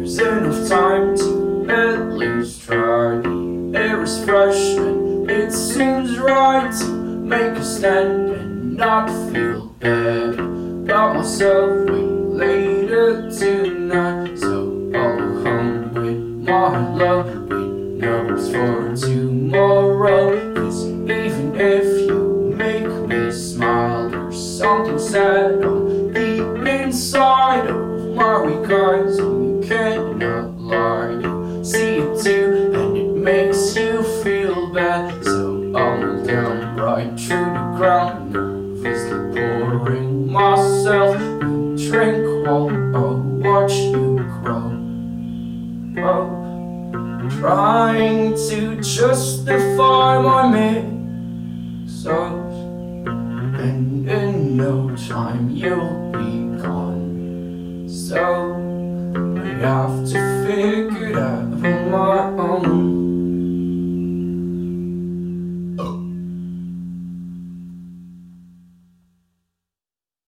there's enough time to at least try. The air is fresh and it seems right to make a stand and not feel bad about myself way later tonight. So I'll go home with my love with notes for tomorrow. 'Cause even if you make me smile, there's something sad on the inside of my weak eyes, and you cannot lie. You see it too, and it makes you feel bad. So I'll kneel down right through the ground, nervously pouring myself a drink while I watch you grow. Oh, trying to justify my mix-ups, and in no time you'll be gone. So I have to figure it out.